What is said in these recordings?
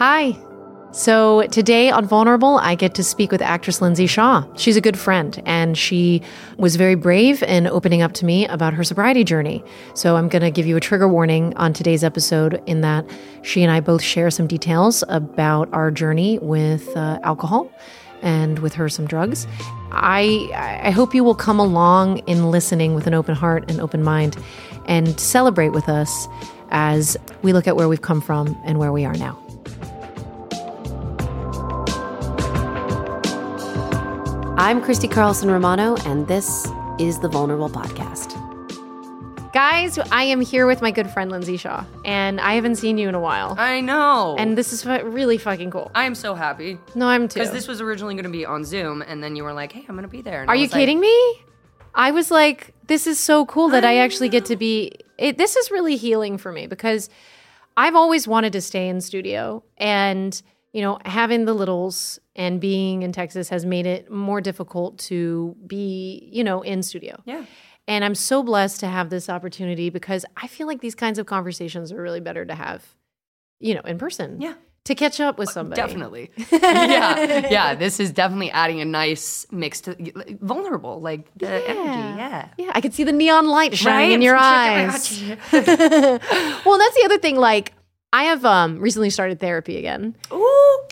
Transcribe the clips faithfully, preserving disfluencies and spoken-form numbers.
Hi. So today on Vulnerable, I get to speak with actress Lindsay Shaw. She's a good friend, and she was very brave in opening up to me about her sobriety journey. So I'm going to give you a trigger warning on today's episode in that she and I both share some details about our journey with uh, alcohol and with her some drugs. I I hope you will come along in listening with an open heart and open mind and celebrate with us as we look at where we've come from and where we are now. I'm Christy Carlson Romano, and this is the Vulnerable Podcast. Guys, I am here with my good friend Lindsay Shaw, and I haven't seen you in a while. I know. And this is fu- really fucking cool. I am so happy. No, I'm too. Because this was originally going to be on Zoom, and then you were like, hey, I'm going to be there. And Are I you was like, kidding me? I was like, this is so cool that I, I actually get to be... It, this is really healing for me, because I've always wanted to stay in studio, and... You know, having the littles and being in Texas has made it more difficult to be, you know, in studio. Yeah. And I'm so blessed to have this opportunity because I feel like these kinds of conversations are really better to have, you know, in person. Yeah. To catch up with somebody. Definitely. yeah. Yeah. This is definitely adding a nice mix to vulnerable, like the yeah. energy. Yeah. Yeah. I could see the neon light shining right? in your Check eyes. it out. Well, that's the other thing. Like, I have um, recently started therapy again. Ooh.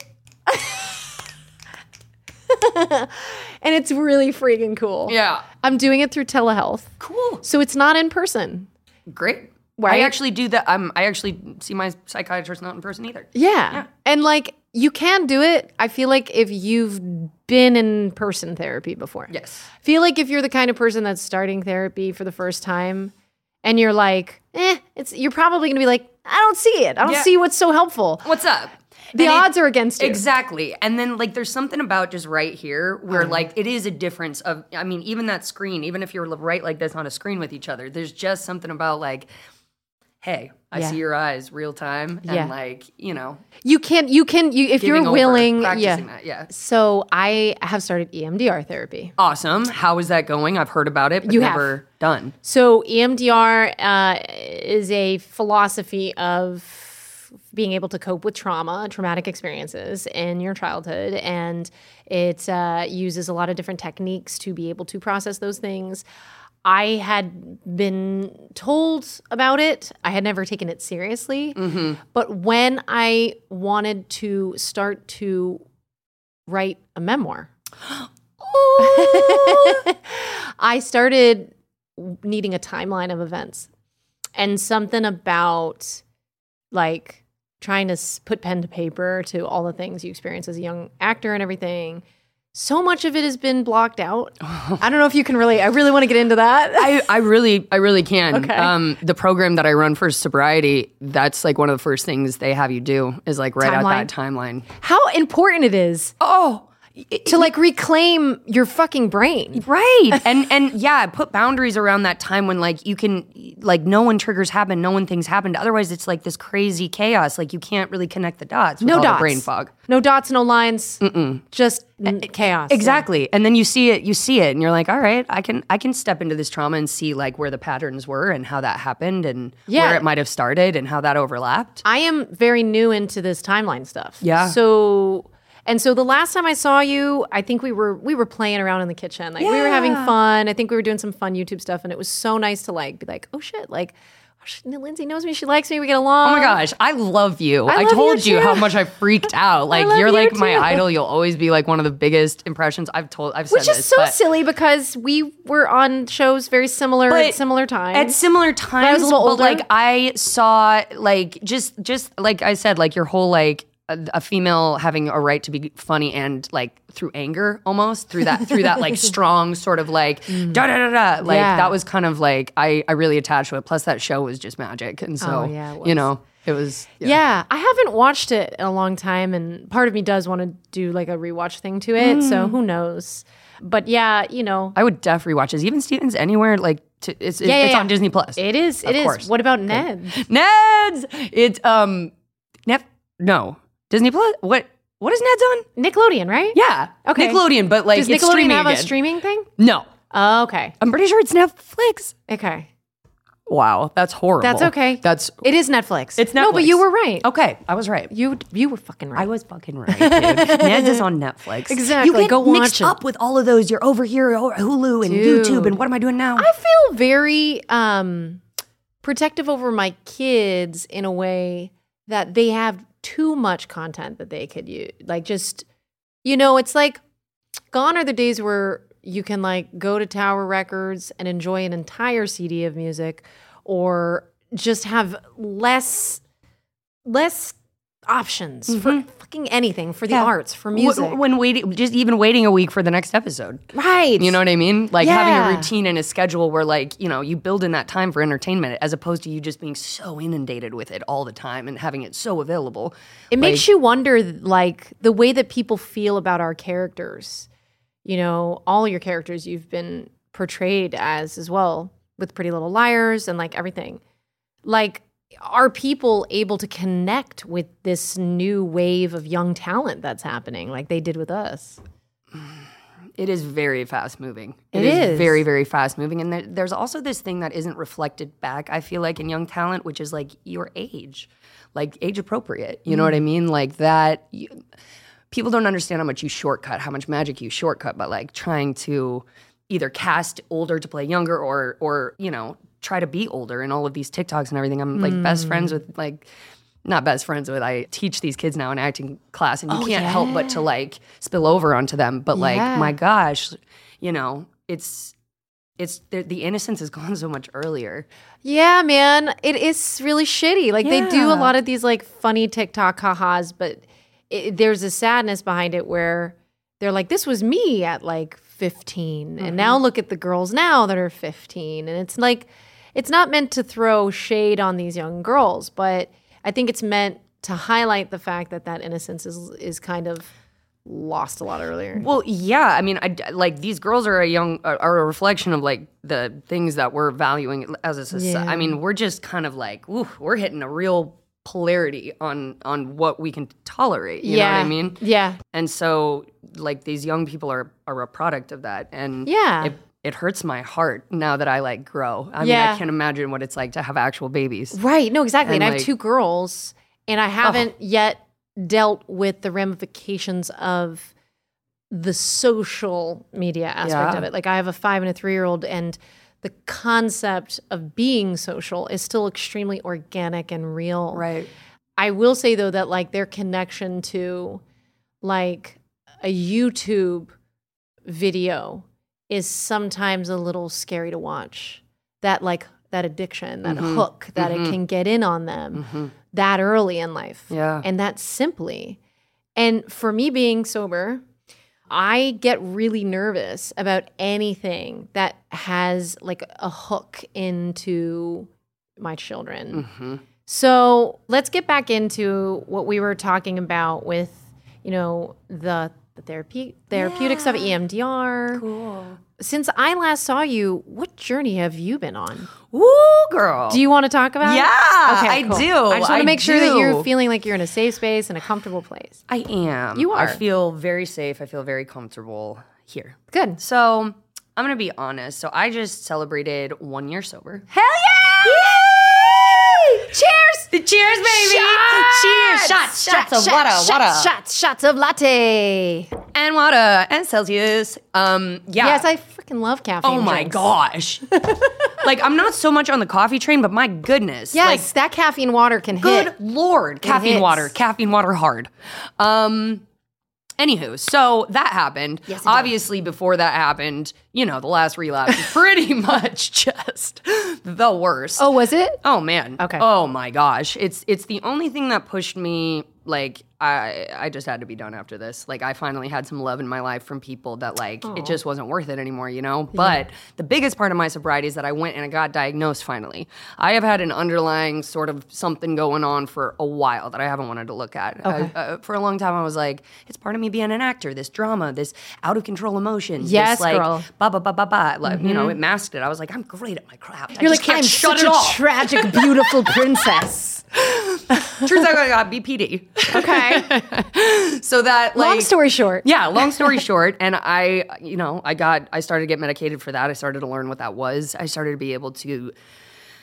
And it's really freaking cool. Yeah. I'm doing it through telehealth. Cool. So it's not in person. Great. Right? I actually do that. Um, I actually see my psychiatrist not in person either. Yeah. Yeah. And like, you can do it. I feel like if you've been in person therapy before. Yes. I feel like if you're the kind of person that's starting therapy for the first time and you're like, eh, it's you're probably going to be like, I don't see it. I don't Yeah. see what's so helpful. What's up? The And odds it, are against you. Exactly. And then like there's something about just right here where Uh-huh. like it is a difference of, I mean, even that screen, even if you're right like this on a screen with each other, there's just something about like, hey, I Yeah. see your eyes real time. And Yeah. like, you know, You can, you can, you if giving you're over, willing. practicing Yeah. that. Yeah. So I have started E M D R therapy. Awesome. How is that going? I've heard about it, but You have. never done. So E M D R uh, is a philosophy of being able to cope with trauma, traumatic experiences in your childhood. And it uh, uses a lot of different techniques to be able to process those things. I had been told about it. I had never taken it seriously. Mm-hmm. But when I wanted to start to write a memoir, I started needing a timeline of events. And something about like trying to s- put pen to paper to all the things you experience as a young actor and everything. So much of it has been blocked out. I don't know if you can really, I really want to get into that. I, I really, I really can. Okay. Um, the program that I run for sobriety, that's like one of the first things they have you do is like write out Timeline? that timeline. How important it is Oh, to like reclaim your fucking brain. right. and and yeah, put boundaries around that time when like you can like no one triggers happen, no one things happened. Otherwise, it's like this crazy chaos. Like you can't really connect the dots with No all dots. the brain fog. No dots, no lines. Mm-mm. Just n- chaos. Exactly. And then you see it, you see it, and you're like, all right, I can I can step into this trauma and see like where the patterns were and how that happened and Yeah. where it might have started and how that overlapped. I am very new into this timeline stuff. Yeah. So and so the last time I saw you, I think we were we were playing around in the kitchen. Like we were having Yeah. fun. I think we were doing some fun YouTube stuff, and it was so nice to like be like, oh shit, like oh, shit, Lindsay knows me. She likes me. We get along. Oh my gosh, I love you. I I, love told you you, too. how much I freaked out. Like love you're you like my too. idol. You'll always be like one of the biggest impressions I've told. I've Which said is this, so but silly because we were on shows very similar at But similar times. at similar times. I was a little but older. like I saw like just just like I said, like your whole like a, a female having a right to be funny and like through anger almost through that through that like strong sort of like da da da da like Yeah. that was kind of like I I really attached to it. Plus that show was just magic, and so Oh, yeah, it was. you know it was Yeah, I haven't watched it in a long time, and part of me does want to do like a rewatch thing to it. So Mm. who knows? But yeah, you know, I would def rewatch it. Even Stevens Anywhere, like to, it's, Yeah, yeah, it's yeah. on Disney Plus. it is. It Of is. course. What about Ned? Ned's. It's um, Nef. No, Disney Plus. What? What is Ned's on? Nickelodeon, right? Yeah. Okay. Nickelodeon, but like Does it's Nickelodeon streaming have again. a streaming thing? No, Oh, okay. I'm pretty sure it's Netflix. Okay. Wow, that's horrible. That's okay. That's It is Netflix. It's No, but Netflix. you were right. Okay, I was right. You you were fucking right. I was fucking right, dude. Neds is on Netflix. Exactly. You get Go watch mixed it. up with all of those. You're over here, oh, Hulu and Dude. YouTube, and what am I doing now? I feel very um, protective over my kids in a way that they have too much content that they could use. Like just, you know, it's like gone are the days where you can like go to Tower Records and enjoy an entire C D of music, or just have less less options Mm-hmm. for fucking anything, for the Yeah. arts, for music. Wh- When waiting, just even waiting a week for the next episode. Right. You know what I mean? Like having Yeah. a routine and a schedule where, like, you know, you build in that time for entertainment as opposed to you just being so inundated with it all the time and having it so available. It makes you wonder, like, the way that people feel about our characters. You know, all your characters you've been portrayed as as well, with Pretty Little Liars and, like, everything. Like, are people able to connect with this new wave of young talent that's happening like they did with us? It is very fast moving. It is. is. very, very fast moving. And there, there's also this thing that isn't reflected back, I feel like, in young talent, which is like your age, like age appropriate. You know what I mean? Like that. You, people don't understand how much you shortcut, how much magic you shortcut by like trying to either cast older to play younger or, or you know, try to be older in all of these TikToks and everything. I'm like best friends with like, not best friends with, I teach these kids now in acting class and you Oh, can't yeah. help but to like spill over onto them. But like, Yeah. my gosh, you know, it's, it's the, the innocence has gone so much earlier. Yeah, man. It is really shitty. Like, they do a Yeah. lot of these, like, funny TikTok ha-has, but it, there's a sadness behind it where they're like, this was me at, like, fifteen. And now look at the girls now that are fifteen. And it's like, it's not meant to throw shade on these young girls, but I think it's meant to highlight the fact that that innocence is is kind of lost a lot earlier. Well, yeah. I mean, I, like these girls are a young, are a reflection of like the things that we're valuing as a society. Yeah. I mean, we're just kind of like, ooh, we're hitting a real polarity on on what we can tolerate. You yeah. know what I mean? Yeah. And so, like, these young people are are a product of that, and Yeah. it, it hurts my heart now that I like grow. I Yeah. mean, I can't imagine what it's like to have actual babies. Right. No, exactly. And, And, I have like- two girls, and I haven't yet dealt with the ramifications of the social media aspect Yeah. of it. Like, I have a five and a three year old, and the concept of being social is still extremely organic and real. Right. I will say, though, that like their connection to like a YouTube video is sometimes a little scary to watch. That like that addiction, that Mm-hmm. hook that it can get in on them that early in life. Yeah. And that simply. And for me being sober, I get really nervous about anything that has like a hook into my children. Mm-hmm. So let's get back into what we were talking about with, you know, the, the therapy, therapeutics of E M D R. Cool. Since I last saw you, what journey have you been on? Ooh, girl. Do you want to talk about Yeah, it? I cool. do. I just want I to make sure that you're do. feeling like you're in a safe space and a comfortable place. I am. You are. I feel very safe. I feel very comfortable here. Good. So I'm gonna be honest. So I just celebrated one year sober. Hell yeah! Cheers! Cheers, baby! Shots! Cheers! Shots! Shots of water, shots, water, Shots, shots of latte. and water, and Celsius. Um, yeah. Yes, I freaking love caffeine. Oh my drinks. gosh! Like, I'm not so much on the coffee train, but my goodness, Yes, like, that caffeine water can good hit. lord, caffeine hits. water, caffeine water hard. Um, anywho, so that happened. Yes, it did. Obviously, before that happened, you know, the last relapse was pretty much just the worst. Oh, was it? Oh man. Okay. Oh my gosh. It's it's the only thing that pushed me, like, I I just had to be done after this. Like, I finally had some love in my life from people that, like, it just wasn't worth it anymore, you know? But the biggest part of my sobriety is that I went and I got diagnosed finally. I have had an underlying sort of something going on for a while that I haven't wanted to look at. Okay. I- uh, for a long time, I was like, it's part of me being an actor, this drama, this out of control emotions. Yes, this, like, girl. ba ba ba ba ba. Like, you know, it masked it. I was like, I'm great at my craft. I You're just like, can't I'm shut such it a off. tragic, beautiful princess. Turns out I got B P D. Okay. So that, like, Long story short. yeah, long story short, and I, you know, I got, I started to get medicated for that. I started to learn what that was. I started to be able to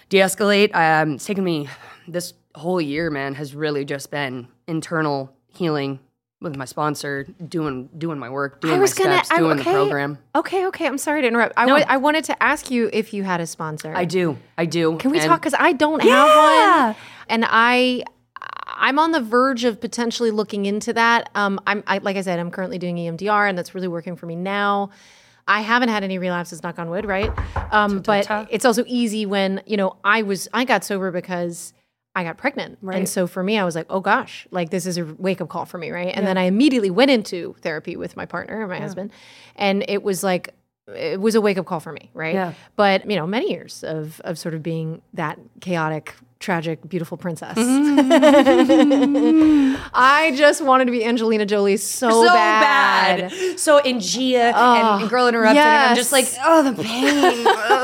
de-escalate. Um, it's taken me this whole year, man, has really just been internal healing with my sponsor, doing doing my work, doing I was my gonna, steps, I'm, doing okay, the program. Okay, okay. I'm sorry to interrupt. I, No. wa- I wanted to ask you if you had a sponsor. I do, I do. Can we And talk? Because I don't Yeah. have one, and I, I'm on the verge of potentially looking into that. Um, I'm I, like I said, I'm currently doing E M D R, and that's really working for me now. I haven't had any relapses, knock on wood, right? Um, but Ta-ta-ta. it's also easy when you know I was I got sober because I got pregnant, Right. and so for me, I was like, oh gosh, like this is a wake up call for me, right? And then I immediately went into therapy with my partner, my husband, and it was like. It was a wake up call for me, right? Yeah. But you know, many years of of sort of being that chaotic, tragic, beautiful princess. I just wanted to be Angelina Jolie so, so bad. bad. So in Gia Oh, and Girl Interrupted, and I'm just like, yes. oh, the pain.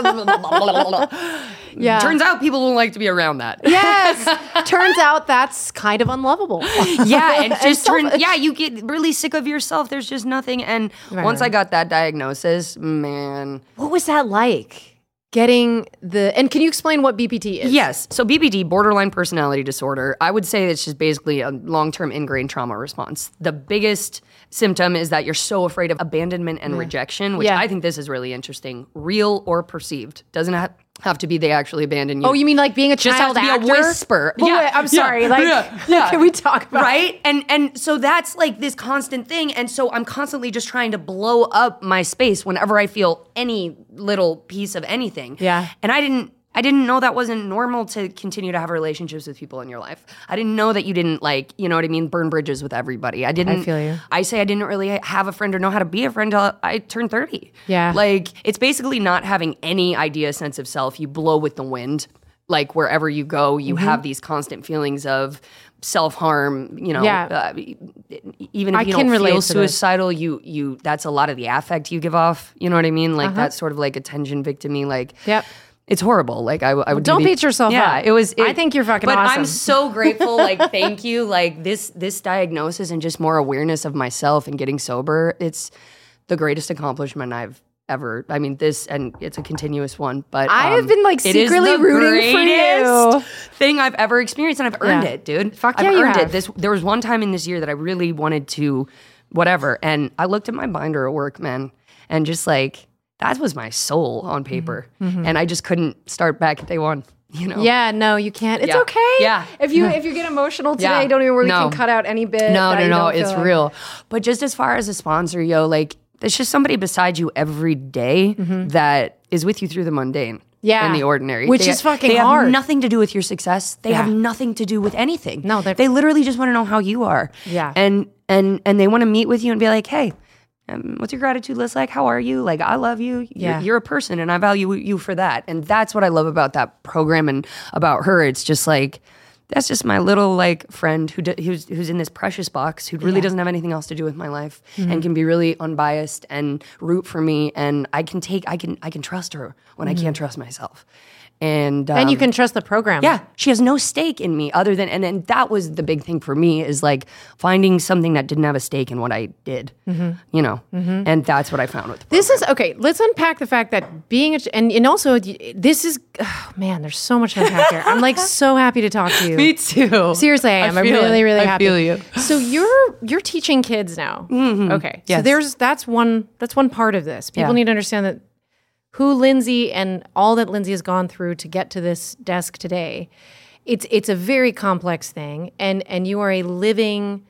Yeah. Turns out people don't like to be around that. Yes. Turns out that's kind of unlovable. Yeah, and just turn. selfish. Yeah, you get really sick of yourself. There's just nothing. And Right. once I got that diagnosis, man. What was that like? Getting the and can you explain what B P T is? Yes. So B P D, borderline personality disorder, I would say it's just basically a long-term ingrained trauma response. The biggest symptom is that you're so afraid of abandonment and rejection, which Yeah. I think this is really interesting. Real or perceived. Doesn't ha- have to be they actually abandon you. Oh, you mean like being a just child have to be actor? a whisper. Well, yeah, wait, I'm yeah, sorry. Like, yeah, yeah. can we talk about right? And and so that's like this constant thing. And so I'm constantly just trying to blow up my space whenever I feel any little piece of anything. Yeah. And I didn't I didn't know that wasn't normal to continue to have relationships with people in your life. I didn't know that you didn't like, you know what I mean, burn bridges with everybody. I didn't I feel you. I say I didn't really have a friend or know how to be a friend until I turned thirty. Yeah. Like it's basically not having any idea, sense of self. You blow with the wind. Like wherever you go, you Mm-hmm. have these constant feelings of self-harm, you know, Yeah. uh, even if I you can don't relate feel to this. suicidal, you you that's a lot of the affect you give off. You know what I mean? Uh-huh. Like that sort of like attention victim-y, like Yep. it's horrible. Like I, w- I would Don't do the- beat yourself yeah, up. it was. It, I think you're fucking but awesome. I'm so grateful. Like thank you. Like this this diagnosis and just more awareness of myself and getting sober. It's the greatest accomplishment I've ever. I mean this, and it's a continuous one. But I have um, been, like, it is secretly the rooting for you. greatest thing I've ever experienced, and I've earned Yeah. it, dude. Fuck I've yeah, you earned have. it. This there was one time in this year that I really wanted to, whatever, and I looked at my binder at work, man, and just like. That was my soul on paper. Mm-hmm. And I just couldn't start back at day one, you know? Yeah, no, you can't. It's Yeah. okay. Yeah. If you if you get emotional today, Yeah. don't even worry. No. We can cut out any bit. No, that no, you no, don't it's feel like. real. But just as far as a sponsor, yo, like, there's just somebody beside you every day that is with you through the mundane. Mm-hmm. Yeah. And the ordinary. Which They- is fucking they hard. have nothing to do with your success. They have Yeah. nothing to do with anything. No, they're- they literally just want to know how you are. Yeah. And and and they want to meet with you and be like, hey, um, what's your gratitude list like? How are you? Like, I love you. You're, Yeah. you're a person and I value you for that. And that's what I love about that program and about her. It's just like, that's just my little like friend who d- who's who's in this precious box who really Yeah. doesn't have anything else to do with my life and can be really unbiased and root for me. And I can take, I can, I can trust her when I can't trust myself. And um, And you can trust the program. yeah, she has no stake in me other than, and then that was the big thing for me is like finding something that didn't have a stake in what I did, you know, and that's what I found with the This is okay. Let's unpack the fact that being a and and also this is oh, man. There's so much to unpack here. I'm like so happy to talk to you. Me too. Seriously, I am. I am feel really, it. really I happy. feel you. So you're you're teaching kids now. Okay. So Yes. there's that's one that's one part of this. People Yeah. need to understand that who Lindsay and all that Lindsay has gone through to get to this desk today. It's it's a very complex thing, and and you are a living,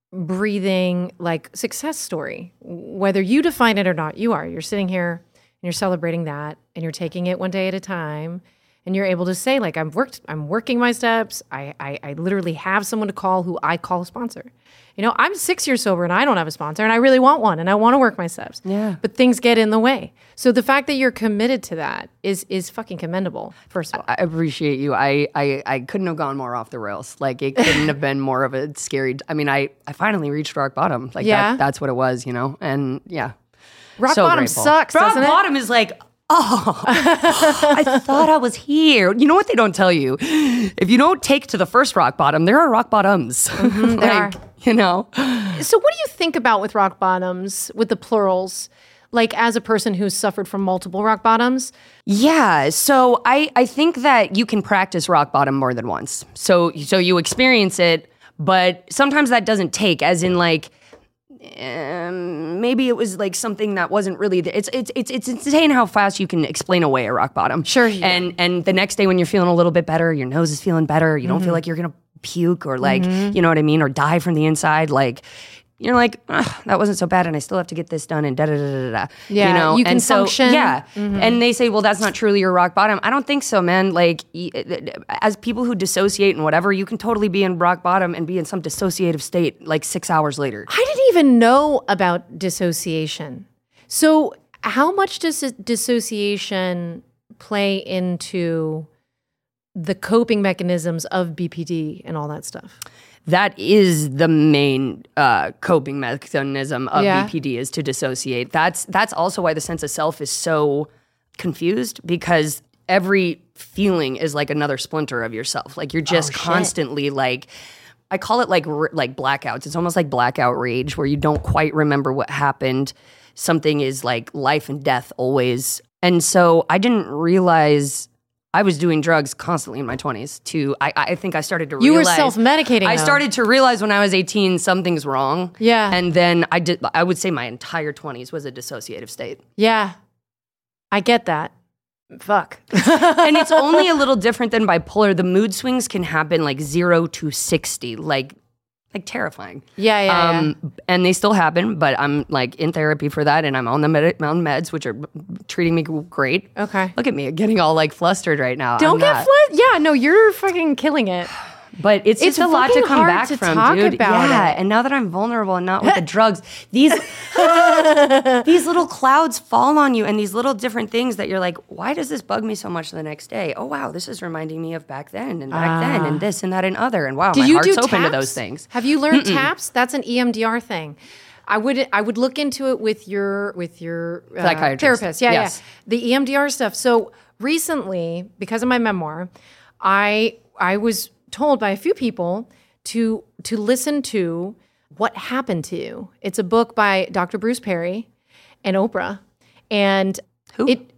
breathing like success story. Whether you define it or not, you are. You're sitting here and you're celebrating that, and you're taking it one day at a time. And you're able to say, like, I'm worked, I'm working my steps. I, I, I literally have someone to call who I call a sponsor. You know, I'm six years sober and I don't have a sponsor, and I really want one, and I want to work my steps. Yeah. But things get in the way. So the fact that you're committed to that is is fucking commendable. First of all, I appreciate you. I, I I couldn't have gone more off the rails. Like it couldn't have been more of a scary. I mean, I I finally reached rock bottom. Like Yeah. that, that's what it was, you know. And yeah, rock so bottom grateful. sucks, Rock doesn't it? bottom is like, oh, I thought I was here. You know what they don't tell you? If you don't take to the first rock bottom, there are rock bottoms. there are. You know, So what do you think about with rock bottoms, with the plurals? Like as a person who's suffered from multiple rock bottoms? Yeah, so I, I think that you can practice rock bottom more than once. So so you experience it, but sometimes that doesn't take, as in like, um, maybe it was like something that wasn't really there. It's, it's, it's, it's insane how fast you can explain away a rock bottom. Sure. Yeah. And, and the next day when you're feeling a little bit better, your nose is feeling better, you don't mm-hmm. feel like you're going to puke or like, mm-hmm. you know what I mean, or die from the inside, like... You're like, that wasn't so bad, and I still have to get this done, and da da da da da. Yeah, you know, you can and so, function. Yeah, mm-hmm. and they say, well, that's not truly your rock bottom. I don't think so, man. Like, as people who dissociate and whatever, you can totally be in rock bottom and be in some dissociative state like six hours later. I didn't even know about dissociation. So, how much does dissociation play into the coping mechanisms of B P D and all that stuff? That is the main uh, coping mechanism of yeah. B P D, is to dissociate. That's that's also why the sense of self is so confused, because every feeling is like another splinter of yourself. Like you're just oh, constantly like, I call it like r- like blackouts. It's almost like blackout rage, where you don't quite remember what happened. Something is like life and death always. And so I didn't realize I was doing drugs constantly in my twenties too. I, I think I started to you realize... You were self-medicating, I though. started to realize when I was eighteen, something's wrong. Yeah. And then I did. I would say my entire twenties was a dissociative state. Yeah. I get that. Fuck. And it's only a little different than bipolar. The mood swings can happen like zero to sixty, like... Like terrifying. Yeah, yeah, um, yeah. And they still happen, but I'm like in therapy for that, and I'm on the med- on meds, which are treating me great. Okay. Look at me, getting all like flustered right now. Don't I'm get not. flustered. Yeah, no, you're fucking killing it. But it's, It's just a lot to fucking come hard back to from, talk dude. about yeah, it. and now that I'm vulnerable and not with the drugs, these these little clouds fall on you, and these little different things that you're like, why does this bug me so much the next day? Oh wow, this is reminding me of back then and back then and this and that and other. And wow, Did my you heart's do open to taps? those things. Have you learned Mm-mm. taps? That's an E M D R thing. I would I would look into it with your with your uh, Psychiatrist. therapist. Yeah, Yes. yeah. The E M D R stuff. So recently, because of my memoir, I I was told by a few people to to listen to What Happened to You. It's a book by Doctor Bruce Perry and Oprah. And Who? it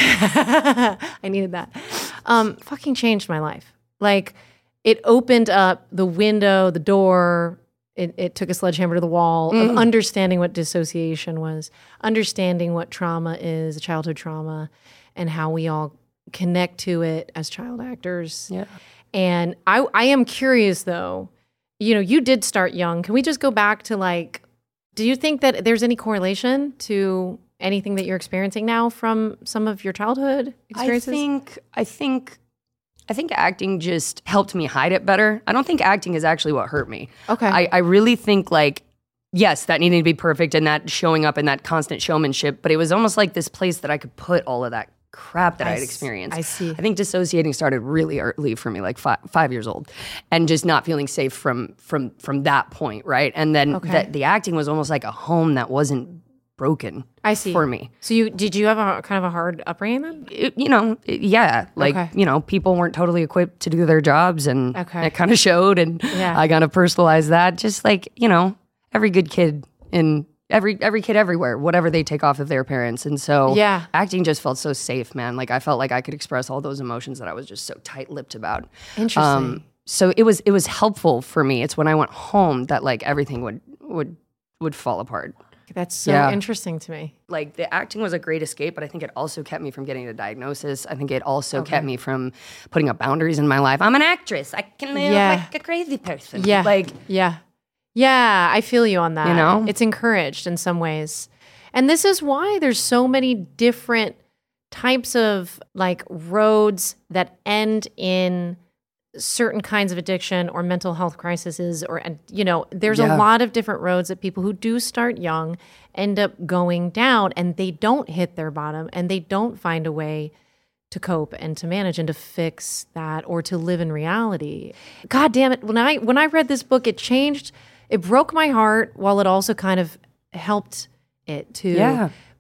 I needed that. Um, fucking changed my life. Like it opened up the window, the door. It, it took a sledgehammer to the wall mm. of understanding what dissociation was, understanding what trauma is, childhood trauma, and how we all connect to it as child actors. Yeah. And I, I am curious though, you know, you did start young. Can we just go back to like, do you think that there's any correlation to anything that you're experiencing now from some of your childhood experiences? I think, I think, I think acting just helped me hide it better. I don't think acting is actually what hurt me. Okay. I, I really think like, yes, that needing to be perfect and that showing up and that constant showmanship, but it was almost like this place that I could put all of that crap that I, I had s- experienced. I see. I think dissociating started really early for me, like five, five years old, and just not feeling safe from from from that point, right? And then Okay. the, the acting was almost like a home that wasn't broken. I see. For me. So you did you have a kind of a hard upbringing then? It- you know, it- yeah, like, Okay. you know, people weren't totally equipped to do their jobs, and Okay. it kind of showed, and Yeah. I kind of personalized that, just like, you know, every good kid in every every kid everywhere, whatever they take off of their parents. And so Yeah. acting just felt so safe, man. Like I felt like I could express all those emotions that I was just so tight-lipped about. Interesting. so it was it was helpful for me. It's when I went home that like everything would would would fall apart. That's so yeah. interesting to me. Like the acting was a great escape, but I think it also kept me from getting a diagnosis. I think it also Okay. kept me from putting up boundaries in my life. I'm an actress. I can live Yeah. like a crazy person. Yeah. Like, Yeah. Yeah, I feel you on that. You know? It's encouraged in some ways. And this is why there's so many different types of like roads that end in certain kinds of addiction or mental health crises, or, and you know, there's Yeah. a lot of different roads that people who do start young end up going down, and they don't hit their bottom and they don't find a way to cope and to manage and to fix that or to live in reality. God damn it. When I when I read this book, it changed, it broke my heart while it also kind of helped it too. Yeah.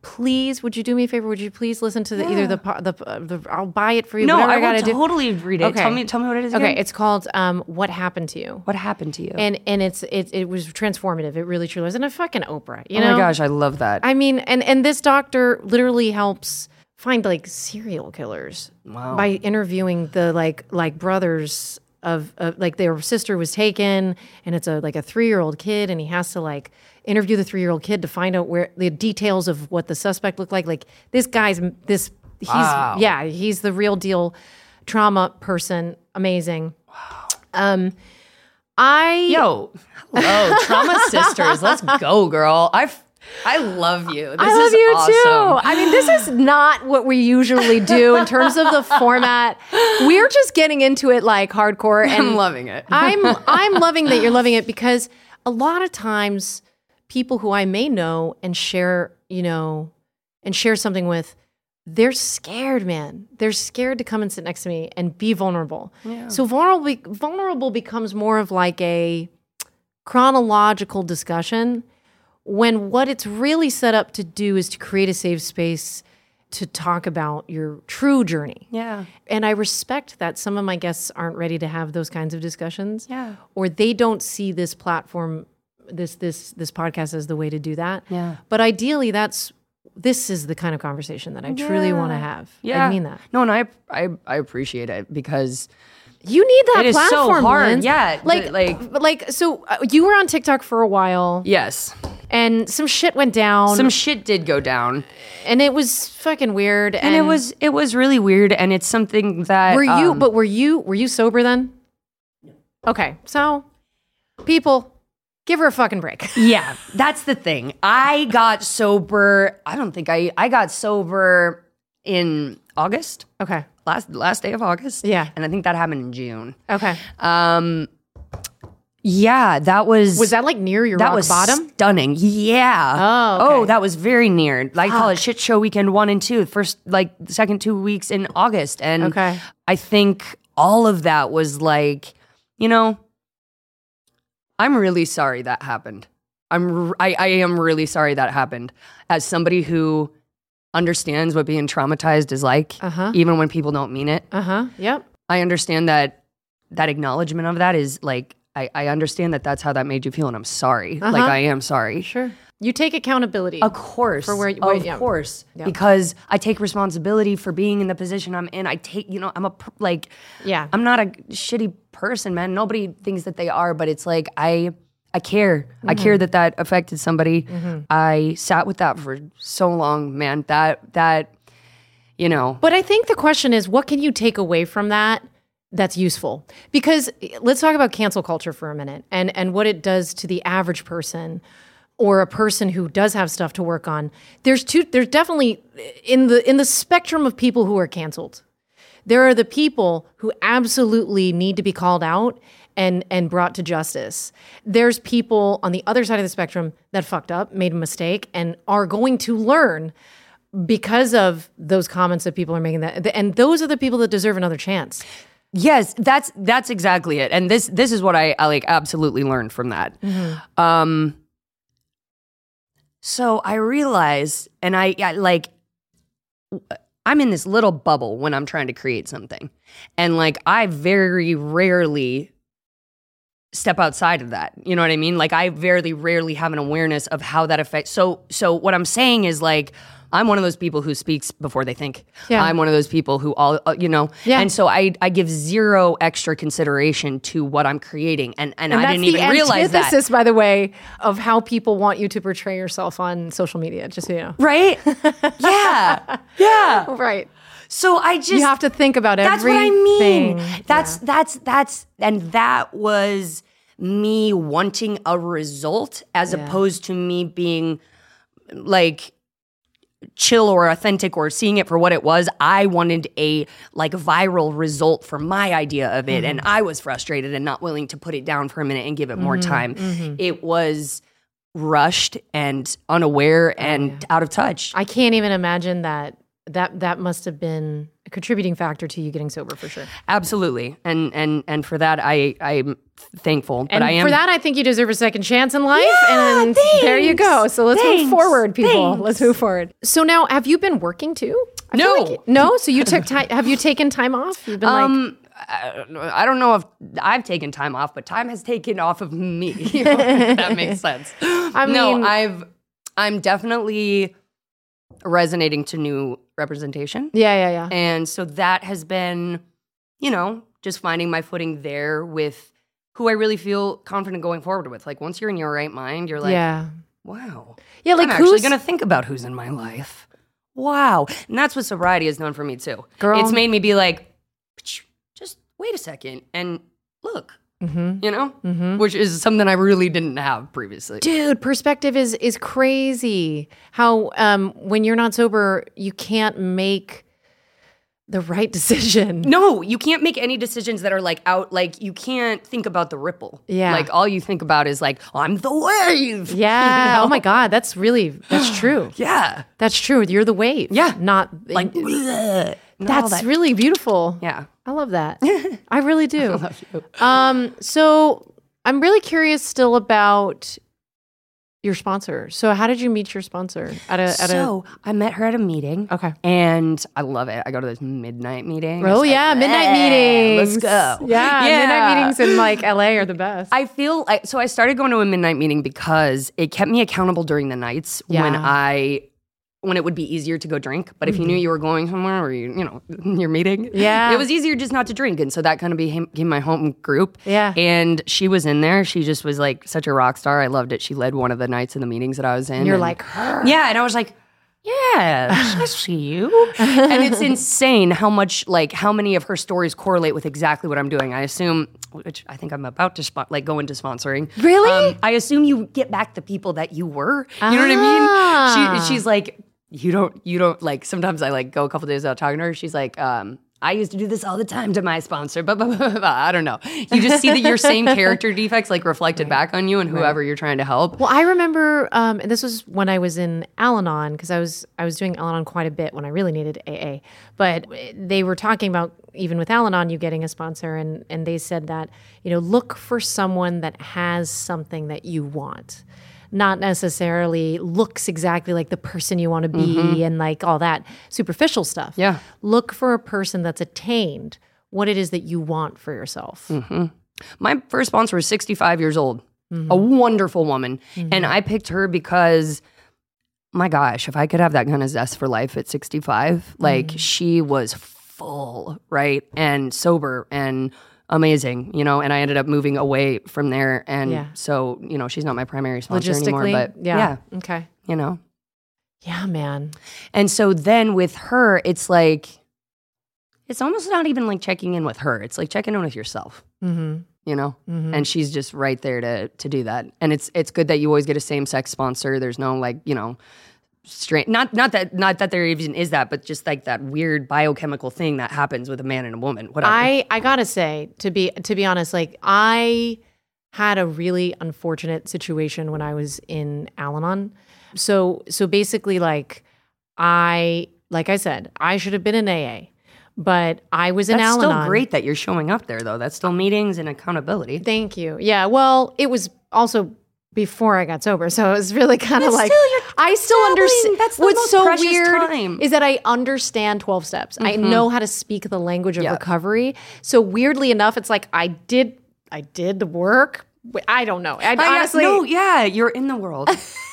please, would you do me a favor? Would you please listen to the, either the, po- the, uh, the, I'll buy it for you. No, whatever I, I gotta will do. totally read it. Okay. Tell me, tell me what it is again. Okay, it's called um, "What Happened to You." What happened to you? And and it's it it was transformative. It really truly was, and a fucking Oprah. You oh know? my gosh, I love that. I mean, and and this doctor literally helps find like serial killers Wow. by interviewing the like like brothers of, of like their sister was taken, and it's a like a three year old kid, and he has to like interview the three year old kid to find out where the details of what the suspect looked like. Like this guy's this he's Wow. yeah he's the real deal trauma person. Amazing. Wow. Um, I Yo, hello, Trauma Sisters. Let's go, girl. I I love you. This I love is you awesome. too. I mean, this is not what we usually do in terms of the format. We're just getting into it like hardcore, and I'm loving it. I'm I'm loving that you're loving it, because a lot of times people who I may know and share, you know, and share something with, they're scared, man. They're scared to come and sit next to me and be vulnerable. Yeah. So vulnerable vulnerable becomes more of like a chronological discussion, when what it's really set up to do is to create a safe space to talk about your true journey. Yeah. And I respect that some of my guests aren't ready to have those kinds of discussions. Yeah. Or they don't see this platform, this this this podcast as the way to do that. Yeah. But ideally, that's this is the kind of conversation that I truly want to have. Yeah. I mean that. No, and I I I appreciate it, because You need that It is so platform, hard. Linz. Yeah, Like the- like- like like so uh, you were on TikTok for a while, yes, and some shit went down. some shit did go down, and it was fucking weird. And, and it was it was really weird, and it's something that Were you? um, but were you? Were you sober then? No. Okay, so people, give her a fucking break. Yeah, that's the thing. I got sober. I don't think I I got sober in August, Okay. last last day of August. Yeah. and I think that happened in June. Okay. Um, yeah, that was Was that like near your that rock was bottom? stunning. Yeah. Oh, okay. oh, that was very near. I call it shit show weekend one and two. First, like the second two weeks in August, and Okay. I think all of that was like, you know, I'm really sorry that happened. I'm r- I, I am really sorry that happened. As somebody who understands what being traumatized is like, Uh-huh. even when people don't mean it. Uh huh. Yep. I understand that that acknowledgement of that is like, I, I understand that that's how that made you feel, and I'm sorry. Uh-huh. Like, I am sorry. Sure. You take accountability. Of course. For where you- of where- yeah. course. Yeah. Because I take responsibility for being in the position I'm in. I take, you know, I'm a, pr- like, Yeah. I'm not a shitty person, man. Nobody thinks that they are, but it's like, I, I care. I care that that affected somebody. I sat with that for so long, man. That, that, you know. But I think the question is, what can you take away from that that's useful? Because let's talk about cancel culture for a minute, and and what it does to the average person, or a person who does have stuff to work on. There's two. There's definitely in the in the spectrum of people who are canceled, there are the people who absolutely need to be called out and and brought to justice. There's people on the other side of the spectrum that fucked up, made a mistake, and are going to learn because of those comments that people are making. That, and those are the people that deserve another chance. Yes, that's that's exactly it. And this this is what I, I like absolutely learned from that. Um so I realize, and I, I like I'm in this little bubble when I'm trying to create something. And like I very rarely step outside of that. You know what I mean? Like I very rarely have an awareness of how that affects. So so what I'm saying is like I'm one of those people who speaks before they think. Yeah. I'm one of those people who all, uh, you know, Yeah. and so I, I give zero extra consideration to what I'm creating. And, and, And I that's didn't the even realize that. antithesis, by the way, of how people want you to portray yourself on social media, just so you know. Right? Yeah. Yeah. Right. So I just, You have to think about that's what I everything. mean. That's, that's, that's, and that was me wanting a result as Yeah. opposed to me being like, chill or authentic or seeing it for what it was. I wanted a like viral result for my idea of it, and I was frustrated and not willing to put it down for a minute and give it more time. It was rushed and unaware and out of touch. I can't even imagine that that that must have been a contributing factor to you getting sober for sure. Absolutely. And and and for that I I'm thankful. But And I am for that, I think you deserve a second chance in life. Yeah, and there you go. thanks. So let's Thanks. move forward, people. Thanks. Let's move forward. So now, have you been working too? I feel No. like- no. So you took time. Have you taken time off? You've been like, Um, I, I don't know if I've taken time off, but time has taken off of me. You know, if that makes sense. I no, mean- I've I'm definitely resonating to new representation. yeah, yeah, yeah. And so that has been, you know, just finding my footing there with who I really feel confident going forward with. Like once you're in your right mind, you're like, yeah, wow. yeah. Like I'm actually who's going to think about who's in my life. Wow. And that's what sobriety has done for me too. Girl. It's made me be like, just wait a second and look, Mhm. you know, Mhm. which is something I really didn't have previously. Dude, perspective is is crazy. How um when you're not sober, you can't make the right decision. No, you can't make any decisions that are like out, like you can't think about the ripple. Yeah. Like all you think about is like, I'm the wave. Yeah. You know? Oh my God. That's really that's true. Yeah. That's true. You're the wave. Yeah. Not Like, bleh, and all that's that. really beautiful. Yeah. I love that. I really do. Um, so I'm really curious still about your sponsor. So how did you meet your sponsor? At a at So I met her at a meeting. a okay. And I love it. I go to this midnight meeting. Oh It's yeah, like, midnight "Eh, meetings. Let's go. Yeah, Yeah. midnight meetings in like L A are the best. I feel like, so I started going to a midnight meeting because it kept me accountable during the nights when Yeah. I, when it would be easier to go drink. But if you knew you were going somewhere or you, you know, your meeting, Yeah. it was easier just not to drink. And so that kind of became, became my home group. Yeah. And she was in there. She just was like such a rock star. I loved it. She led one of the nights in the meetings that I was in. and you're and- like her. yeah, and I was like, yeah, I see you. And it's insane how much, like, how many of her stories correlate with exactly what I'm doing. I assume, which I think I'm about to spot, like go into sponsoring. Really? Um, I assume you get back the people that you were. You know what I Ah. mean? She, she's like, you don't, you don't like. Sometimes I like go a couple days without talking to her. She's like, um, I used to do this all the time to my sponsor, but I don't know. You just see that your same character defects like reflected back on you and whoever you're trying to help. Well, I remember, um, and this was when I was in Al-Anon, because I was I was doing Al-Anon quite a bit when I really needed A A. But they were talking about, even with Al-Anon, you getting a sponsor, and and they said that, you know, look for someone that has something that you want. Not necessarily looks exactly like the person you want to be and like all that superficial stuff. Yeah. Look for a person that's attained what it is that you want for yourself. My first sponsor was sixty-five years old, a wonderful woman. And I picked her because, my gosh, if I could have that kind of zest for life at sixty-five, like she was full, right? And sober and amazing, you know, and I ended up moving away from there. And Yeah. so, you know, she's not my primary sponsor Logistically, anymore, but yeah. yeah, Okay. you know. Yeah, man. And so then with her, it's like, it's almost not even like checking in with her. It's like checking in with yourself. Mm-hmm. You know, Mm-hmm. and she's just right there to to do that. And it's it's good that you always get a same sex sponsor. There's no like you know, strange. Not not that not that there even is that, but just like that weird biochemical thing that happens with a man and a woman. Whatever. I I gotta say, to be to be honest, like I had a really unfortunate situation when I was in Al-Anon. So so basically, like I like I said, I should have been in A A, but I was in That's Al-Anon. still great that you're showing up there, though. That's still meetings and accountability. Thank you. Yeah. Well, it was also before I got sober, so it was really kind of But like still, you're I still dabbling. understand. That's the What's most so precious weird time. is that I understand twelve steps. I know how to speak the language of Yeah. recovery. So weirdly enough, it's like I did I did the work. I don't know. I, I- honestly, no, yeah, you're in the world.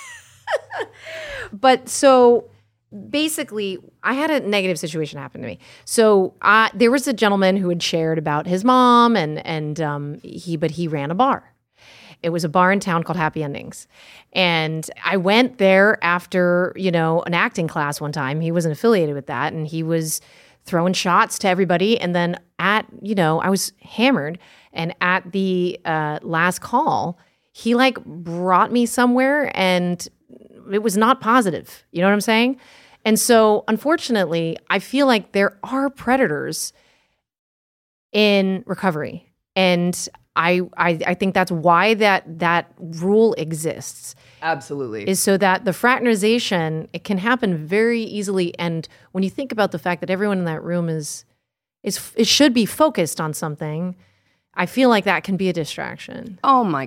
but so basically, I had a negative situation happen to me. So uh, there was a gentleman who had shared about his mom, and and um, he but he ran a bar. It was a bar in town called Happy Endings, and I went there after you know an acting class one time. He wasn't affiliated with that, and he was throwing shots to everybody. And then at you know I was hammered, and at the uh, last call, he like brought me somewhere, and it was not positive. You know what I'm saying? And so, unfortunately, I feel like there are predators in recovery. And I, I I think that's why that that rule exists. Absolutely. Is so that the fraternization, it can happen very easily. And when you think about the fact that everyone in that room is is it should be focused on something, I feel like that can be a distraction. Oh my,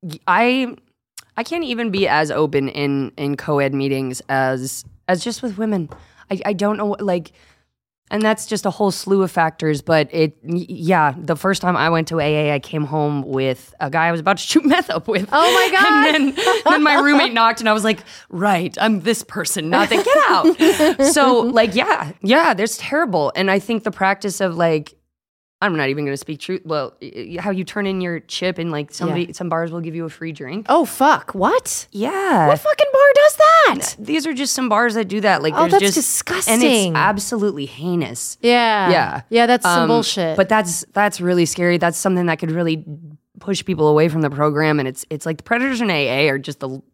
I I can't even be as open in in co-ed meetings as as just with women. I, I don't know, like, and that's just a whole slew of factors. But it, yeah, the first time I went to A A, I came home with a guy I was about to shoot meth up with. Oh my God. And then, then my roommate knocked and I was like, right, I'm this person, not that, get out. So like, yeah, yeah, there's terrible. And I think the practice of like, I'm not even going to speak truth. Well, how you turn in your chip and like somebody, Yeah. some bars will give you a free drink. Oh, fuck. What? Yeah. What fucking bar does that? These are just some bars that do that. Like, Oh, there's that's just, disgusting. And it's absolutely heinous. Yeah. Yeah. Yeah, that's some Um, bullshit. But that's that's really scary. That's something that could really push people away from the program. And it's it's like the predators in A A are just the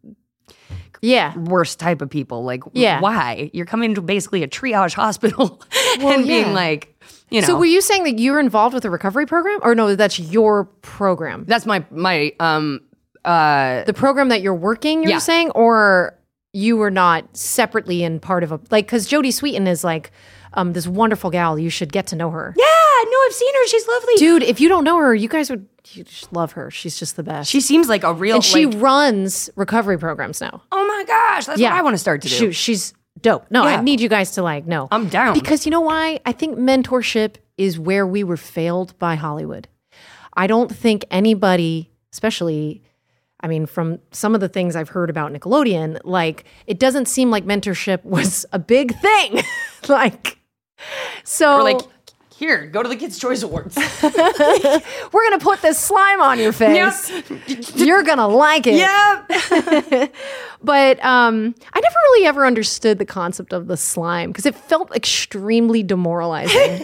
yeah. worst type of people. Like, Yeah. why? You're coming to basically a triage hospital Well, and being yeah. like, you know. So were you saying that you were involved with a recovery program? Or no, that's your program? that's my my um uh The program that you're working, you're Yeah. saying? Or you were not separately in part of a, like, because Jodie Sweetin is like um, this wonderful gal. You should get to know her. yeah. No, I've seen her. She's lovely. Dude, if you don't know her, you guys would you just love her. She's just the best. She seems like a real. and she like, runs recovery programs now. oh my gosh, that's Yeah. what I want to start to do. Shoot, she's dope. No, Yeah. I need you guys to like know. I'm down. Because you know why? I think mentorship is where we were failed by Hollywood. I don't think anybody, especially, I mean, from some of the things I've heard about Nickelodeon, like, it doesn't seem like mentorship was a big thing. like, so. Or like, here, go to the Kids' Choice Awards. we're going to put this slime on your face. You're going to like it. yeah. But um, I never really ever understood the concept of the slime because it felt extremely demoralizing.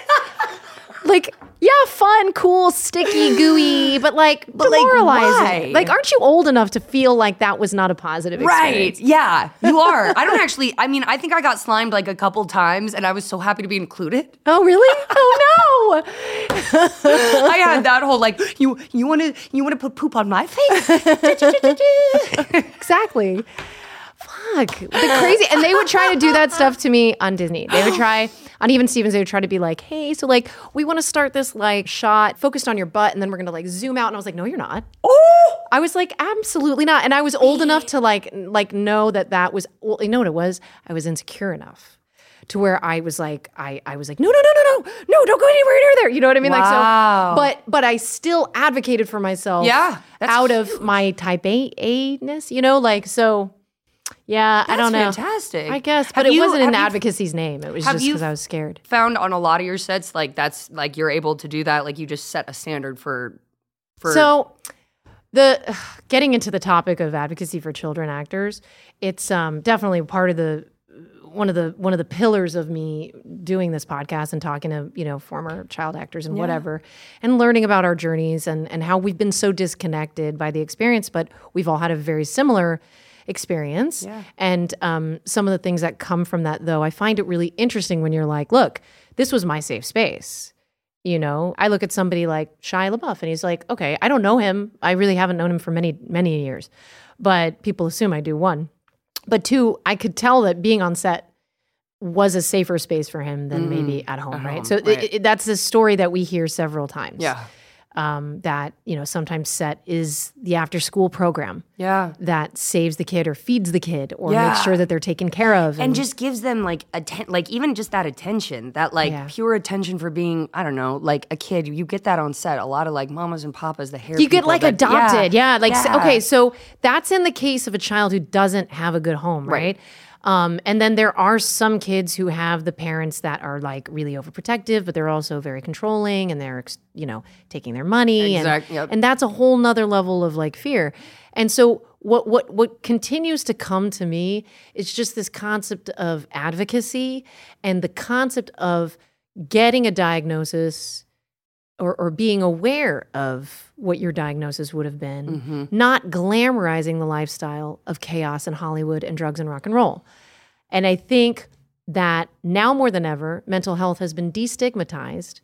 like, yeah, fun, cool, sticky, gooey, but like But, like, demoralizing. why? Like, aren't you old enough to feel like that was not a positive experience? Right. Yeah, you are. I don't actually, I mean, I think I got slimed like a couple times and I was so happy to be included. Oh, really? Oh, no. I had that whole like, you you want to you want to put poop on my face? Exactly. Fuck. The crazy. And they would try to do that stuff to me on Disney. They would try, on Even Stevens, they would try to be like, hey, so like, we want to start this like shot focused on your butt and then we're going to like zoom out. And I was like, no, you're not. Oh, I was like, absolutely not. And I was old enough to like, like know that that was, well, you know what it was? I was insecure enough to where I was like, I, I was like, no, no, no, no, no, no, don't go anywhere near there. You know what I mean? Wow. Like, so, but, but I still advocated for myself Yeah, that's out of my type A A-ness, you know, like, so yeah, I don't know. That's fantastic. I guess, Have but it you- wasn't in have you advocacy's name. It was have just you because I was scared. found on a lot of your sets like that's like you're able to do that? Like you just set a standard for for So the ugh, getting into the topic of advocacy for children actors, it's um, definitely part of the one of the one of the pillars of me doing this podcast and talking to, you know, former child actors and whatever, and learning about our journeys and and how we've been so disconnected by the experience, but we've all had a very similar experience. Yeah. And um, some of the things that come from that, though, I find it really interesting when you're like, look, this was my safe space. You know, I look at somebody like Shia LaBeouf and he's like, okay, I don't know him. I really haven't known him for many, many years, but people assume I do, one. But two, I could tell that being on set was a safer space for him than maybe at home, At right? home, So right. It, it, that's a story that we hear several times. Yeah. Um, that, you know, sometimes set is the after school program Yeah. that saves the kid or feeds the kid or Yeah. makes sure that they're taken care of. And just gives them like atten- like even just that attention, that like Yeah. pure attention for being, I don't know, like a kid. You get that on set. A lot of like mamas and papas, the hair. you get people like that- adopted. Yeah. Like, so- Yeah. okay, so that's in the case of a child who doesn't have a good home, right? Right. Um, and then there are some kids who have the parents that are like really overprotective, but they're also very controlling and they're, you know, taking their money. Exact- and, yep. and that's a whole nother level of like fear. And so what, what, what continues to come to me is just this concept of advocacy and the concept of getting a diagnosis or, or being aware of what your diagnosis would have been, Mm-hmm. not glamorizing the lifestyle of chaos and Hollywood and drugs and rock and roll. And I think that now more than ever, mental health has been destigmatized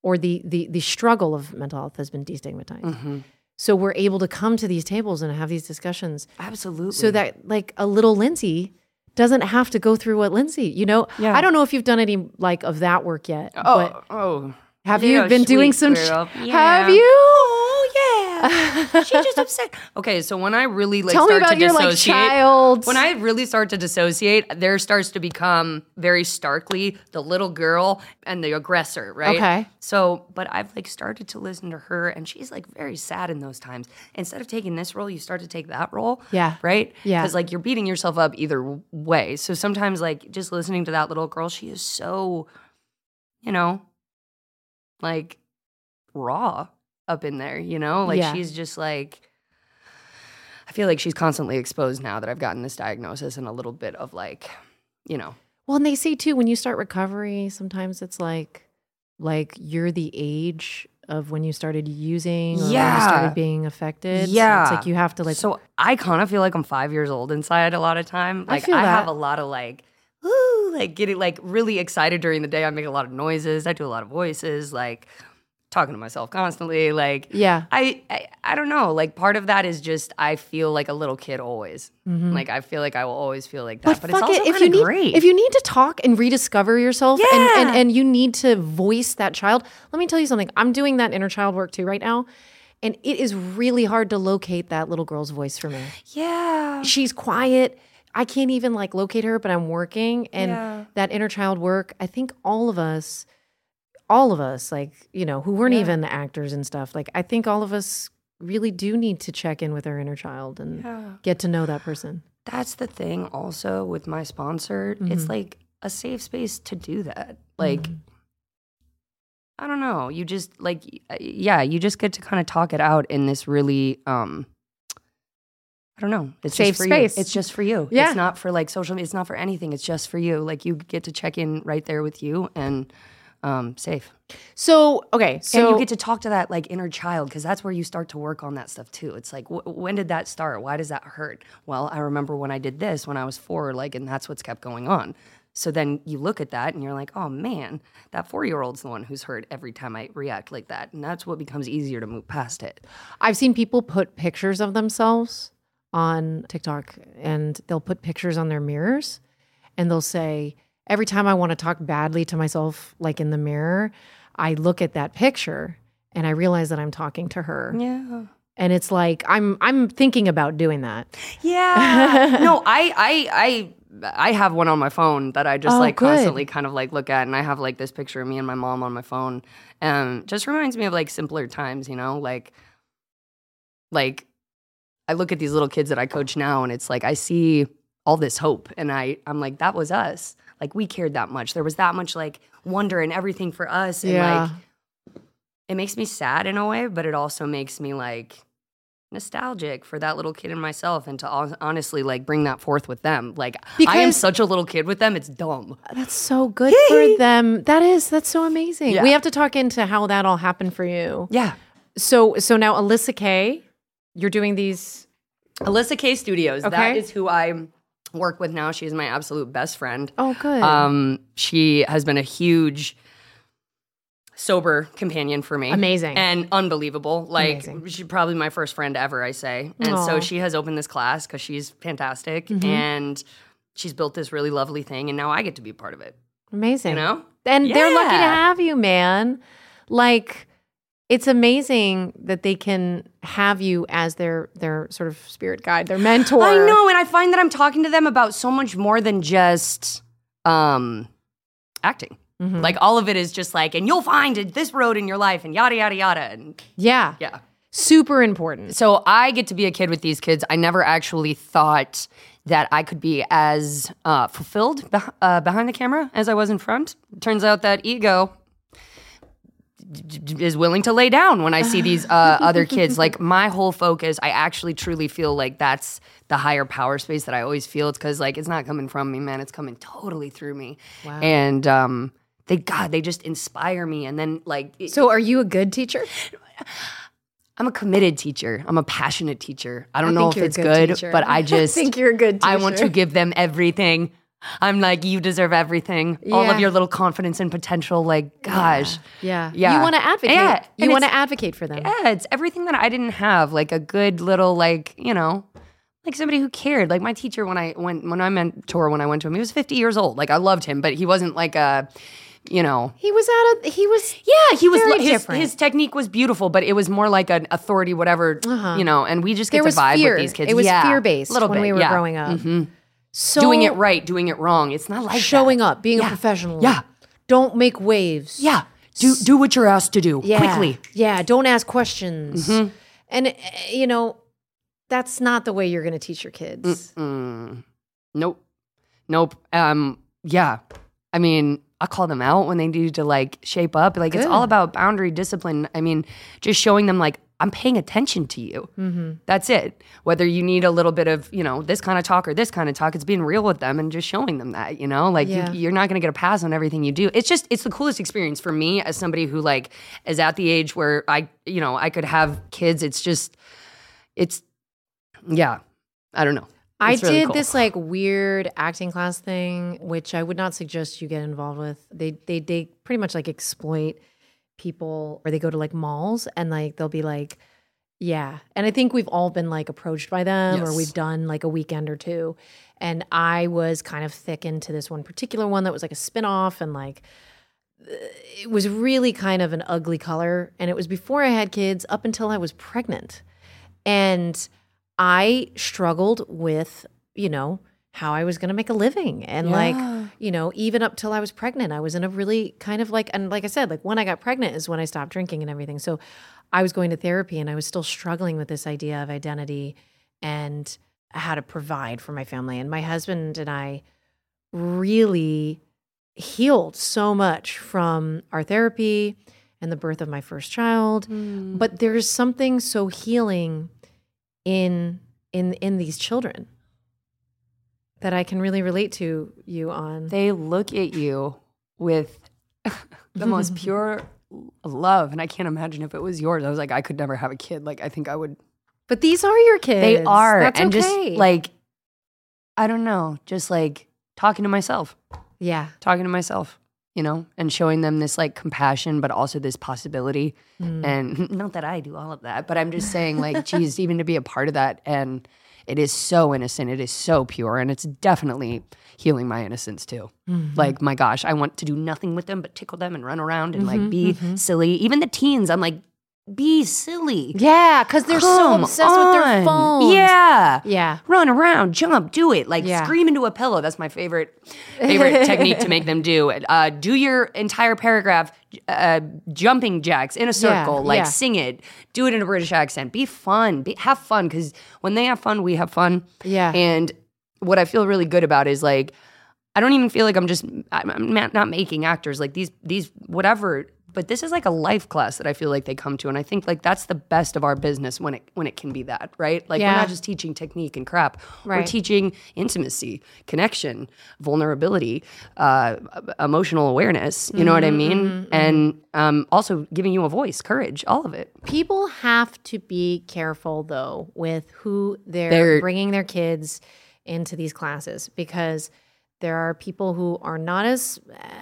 or the the the struggle of mental health has been destigmatized. Mm-hmm. So we're able to come to these tables and have these discussions. Absolutely. So that like a little Lindsay doesn't have to go through what Lindsay, you know? Yeah. I don't know if you've done any like of that work yet. Oh, but oh. have Little you been doing some, sweet sh- girl. Yeah. have you? Oh, yeah. She just upset. Okay, so when I really like Tell me start about to your like dissociate, child. when I really start to dissociate, there starts to become very starkly the little girl and the aggressor, right? Okay. So, but I've like started to listen to her, and she's like very sad in those times. Instead of taking this role, you start to take that role. Yeah. Right? Yeah. Because like you're beating yourself up either way. So sometimes like just listening to that little girl, she is so, you know, like raw up in there, you know? Like Yeah. she's just like, I feel like she's constantly exposed now that I've gotten this diagnosis and a little bit of like, you know. Well, and they say too, when you start recovery, sometimes it's like, like you're the age of when you started using or when Yeah. you started being affected. So Yeah. it's like you have to like, So I kind of feel like I'm five years old inside a lot of time. I Like I, feel that. have a lot of like, woo, like getting like really excited during the day. I make a lot of noises. I do a lot of voices, like talking to myself constantly. Like, yeah. I, I, I don't know. Like part of that is just I feel like a little kid always. Like I feel like I will always feel like that. But, But, it's fuck also it, if you kind of need great. if you need to talk and rediscover yourself, and, Yeah. and and you need to voice that child. Let me tell you something. I'm doing that inner child work too right now, and it is really hard to locate that little girl's voice for me. yeah. She's quiet. I can't even like locate her, but I'm working, and Yeah. that inner child work. I think all of us, all of us, like you know, who weren't Yeah. even actors and stuff. Like I think all of us really do need to check in with our inner child and Yeah. get to know that person. That's the thing also with my sponsor. Mm-hmm. It's like a safe space to do that. Like, I don't know. You just like, y- yeah, you just get to kind of talk it out in this really, um, I don't know. It's Safe just for space. you. It's just for you. Yeah. It's not for like social media. It's not for anything. It's just for you. Like you get to check in right there with you and um, safe. So okay, so and you get to talk to that like inner child because that's where you start to work on that stuff too. It's like, wh- when did that start? Why does that hurt? Well, I remember when I did this when I was four, like, and that's what's kept going on. So then you look at that and you're like, oh man, that four-year-old's the one who's hurt every time I react like that. And that's what becomes easier to move past it. I've seen people put pictures of themselves on TikTok, and they'll put pictures on their mirrors, and they'll say, every time I want to talk badly to myself, like in the mirror, I look at that picture and I realize that I'm talking to her. Yeah. And it's like, I'm I'm thinking about doing that. Yeah. no, I, I, I, I have one on my phone that I just Oh, like good. constantly kind of like look at, and I have like this picture of me and my mom on my phone, and just reminds me of like simpler times, you know, like, like I look at these little kids that I coach now, and it's like I see all this hope, and I, I'm like, that was us. Like we cared that much. There was that much like wonder and everything for us, and Yeah. like it makes me sad in a way, but it also makes me like nostalgic for that little kid and myself, and to hon- honestly like bring that forth with them. Like I am Because- such a little kid with them. It's dumb. That's so good for them. That is, that's so amazing. Yeah. We have to talk into how that all happened for you. Yeah. So so now Alyssa Kay, you're doing these. Alyssa K Studios. That Okay. is who I work with now. She's my absolute best friend. Oh, good. Um, she has been a huge sober companion for me. Amazing. And unbelievable. Like, Amazing. she's probably my first friend ever, I say. And Aw. so she has opened this class because she's fantastic. And she's built this really lovely thing. And now I get to be a part of it. Amazing. You know? And they're lucky to Yeah. have you, man. Like, it's amazing that they can have you as their their sort of spirit guide, their mentor. I know. And I find that I'm talking to them about so much more than just um, acting. Mm-hmm. Like, all of it is just like, and you'll find this road in your life and yada, yada, yada. And Yeah. yeah. Super important. So I get to be a kid with these kids. I never actually thought that I could be as uh, fulfilled beh- uh, behind the camera as I was in front. Turns out that ego d- d- is willing to lay down when I see these uh, other kids. Like, my whole focus, I actually truly feel like that's the higher power space that I always feel. It's because, like, it's not coming from me, man. It's coming totally through me. Wow. And um, they, God, they just inspire me. And then, like... it- So are you a good teacher? I'm a committed teacher. I'm a passionate teacher. I don't I know think if you're a it's good good, teacher. but I just think you're a good I want to teacher. give them everything I'm like, you deserve everything. All Yeah. of your little confidence and potential. Like, gosh. Yeah. Yeah. You want to advocate. Yeah, You and want to it's- advocate for them. Yeah, it's everything that I didn't have. Like a good little, like, you know, like somebody who cared. Like my teacher when I went, when I mentor, when I went to him, he was fifty years old. Like I loved him, but he wasn't like a, you know. He was out of, he was, Yeah, he was, Very his, different. his technique was beautiful, but it was more like an authority, whatever, you know, and we just get there to was vibe fear. with these kids. It was Yeah, fear-based little when bit, we were yeah. growing up. So Doing it right, doing it wrong. It's not like showing that. up, being Yeah. a professional. Yeah. Don't make waves. Yeah. Do do what you're asked to do Yeah. quickly. Yeah. Don't ask questions. And, uh, you know, that's not the way you're going to teach your kids. Mm. Nope. Nope. Um, yeah. I mean, I call them out when they need to like shape up. Like it's Good. all about boundary discipline. I mean, just showing them like, I'm paying attention to you. Mm-hmm. That's it. Whether you need a little bit of, you know, this kind of talk or this kind of talk, it's being real with them and just showing them that, you know, like Yeah. you, you're not going to get a pass on everything you do. It's just, it's the coolest experience for me as somebody who like is at the age where I, you know, I could have kids. It's just, it's, yeah, I don't know. I It's really did cool. this like weird acting class thing, which I would not suggest you get involved with. They they they pretty much like exploit people, or they go to like malls and like they'll be like, yeah. And I think we've all been like approached by them, or Yes. we've done like a weekend or two. And I was kind of thick into this one particular one that was like a spinoff, and like it was really kind of an ugly color. And it was before I had kids, up until I was pregnant. And I struggled with, you know, how I was going to make a living. And like, you know, even up till I was pregnant, I was in a really kind of like, and like I said, like when I got pregnant is when I stopped drinking and everything. So I was going to therapy and I was still struggling with this idea of identity and how to provide for my family. And my husband and I really healed so much from our therapy and the birth of my first child. But there's something so healing in in in these children that I can really relate to you on. They look at you with the most pure love. And I can't imagine if it was yours. I was like, I could never have a kid. Like, I think I would. But these are your kids. They are. That's and okay. just like, I don't know, just like talking to myself, yeah. talking to myself, you know, and showing them this like compassion, but also this possibility. Mm. And not that I do all of that, but I'm just saying, like, geez, even to be a part of that. And it is so innocent. It is so pure. And it's definitely healing my innocence too. Mm-hmm. Like, my gosh, I want to do nothing with them but tickle them and run around and Mm-hmm, like be silly. Even the teens, I'm like, be silly. Yeah, because they're so Come obsessed with their on. phones. Yeah. Yeah. Run around, jump, do it. Like Yeah. scream into a pillow. That's my favorite favorite technique to make them do. Uh, do your entire paragraph uh, jumping jacks in a circle. like yeah. sing it. Do it in a British accent. Be fun. Be, have fun, because when they have fun, we have fun. Yeah. And what I feel really good about is like, I don't even feel like I'm just I'm I'm ma- not making actors like these these whatever. But this is like a life class that I feel like they come to, and I think like that's the best of our business when it when it can be that, right? Like Yeah. we're not just teaching technique and crap. We're Right. teaching intimacy, connection, vulnerability, uh, emotional awareness. You know what I mean? And um, also giving you a voice, courage, all of it. People have to be careful, though, with who they're, They're- bringing their kids into these classes, because there are people who are not as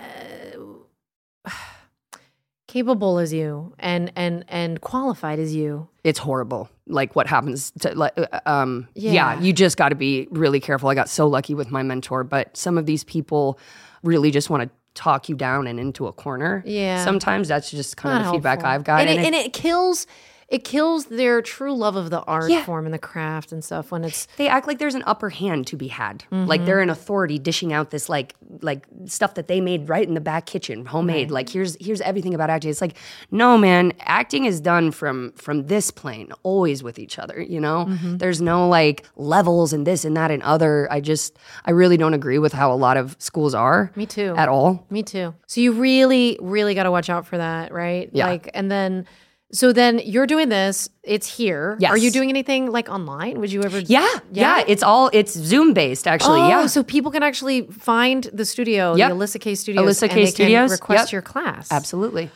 uh, capable as you and and and qualified as you. It's horrible. Like what happens to like uh, um yeah, Yeah. you just got to be really careful. I got so lucky with my mentor, but some of these people really just want to talk you down and into a corner. Yeah. Sometimes that's just kind Not of the feedback helpful. I've got. and, it, it- and it kills it kills their true love of the art Yeah. form and the craft and stuff when it's they act like there's an upper hand to be had. Mm-hmm. Like they're an authority dishing out this like like stuff that they made right in the back kitchen, homemade. Like here's here's everything about acting. It's like, no man, acting is done from from this plane, always with each other, you know? Mm-hmm. There's no like levels and this and that and other. I just I really don't agree with how a lot of schools are. Me too. At all. Me too. So you really, really got to watch out for that, right? Yeah. Like, and then, so then you're doing this. It's here. Yes. Are you doing anything like online? Would you ever? Yeah, yeah, It's all it's Zoom based actually. Oh, yeah. so people can actually find the studio, Yep. the Alyssa K Studios, Alyssa and K they Studios, can request yep. your class. Absolutely.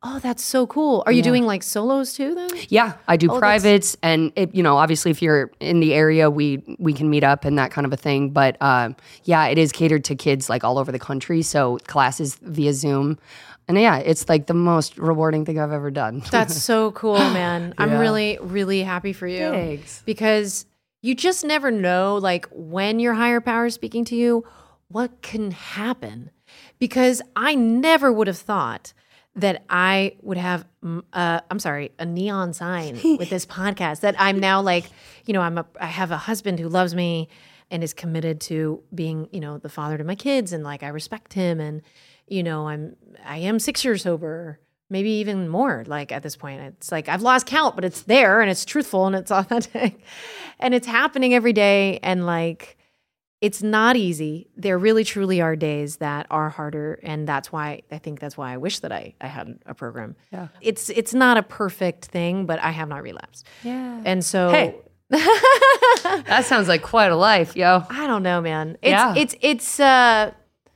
Oh, that's so cool. Are you doing like solos too then? Yeah, I do Oh, privates, and it, you know, obviously, if you're in the area, we we can meet up and that kind of a thing. But um, yeah, it is catered to kids like all over the country. So classes via Zoom, and yeah, it's like the most rewarding thing I've ever done. That's so cool, man. I'm Yeah. really, really happy for you. Thanks. Because you just never know, like, when your higher power is speaking to you, what can happen. Because I never would have thought that I would have, mm, uh, I'm sorry, a neon sign with this podcast. That I'm now like, you know, I'm a, I have a husband who loves me and is committed to being, you know, the father to my kids, and like I respect him, and you know, I'm I am six years sober, maybe even more. Like at this point, it's like I've lost count, but it's there and it's truthful and it's authentic, and it's happening every day, and like. It's not easy. There really truly are days that are harder. And that's why, I think that's why I wish that I, I had a program. Yeah. It's it's not a perfect thing, but I have not relapsed. Yeah. And so Hey. That sounds like quite a life, yo. I don't know, man. It's Yeah. it's it's uh